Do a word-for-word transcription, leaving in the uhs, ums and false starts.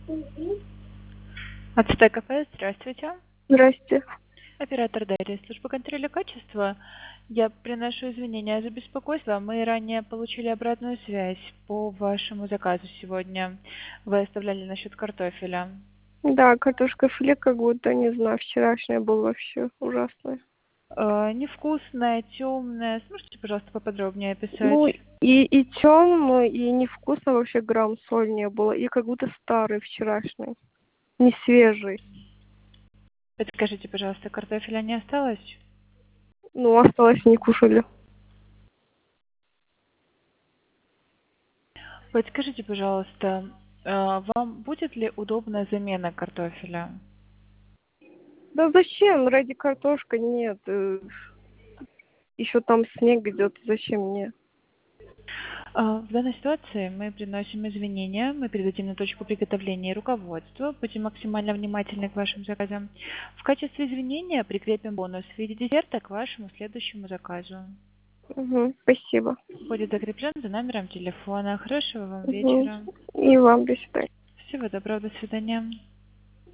Ацтек кафе, здравствуйте. Здрасте. Оператор Дарья, служба контроля качества. Я приношу извинения за беспокойство. Мы ранее получили обратную связь по вашему заказу сегодня. Вы оставляли насчет картофеля. Да, картошка филе как будто, не знаю, вчерашняя была вообще ужасная. Э, невкусная, темная. Сможете, пожалуйста, поподробнее описать? Ну, и, и темно, и невкусно вообще грамм соль не было, и как будто старый вчерашний, не свежий. Подскажите, пожалуйста, картофеля не осталось? Ну, осталось, не кушали. Подскажите, пожалуйста, э, вам будет ли удобная замена картофеля? Да зачем? Ради картошка нет. Еще там снег идет, зачем мне? А, В данной ситуации мы приносим извинения, мы передадим на точку приготовления руководству, будем максимально внимательны к вашим заказам. В качестве извинения прикрепим бонус в виде десерта к вашему следующему заказу. Угу, спасибо. Будет закреплен за номером телефона. Хорошего вам Угу. вечера. И вам до свидания. Всего доброго, до свидания.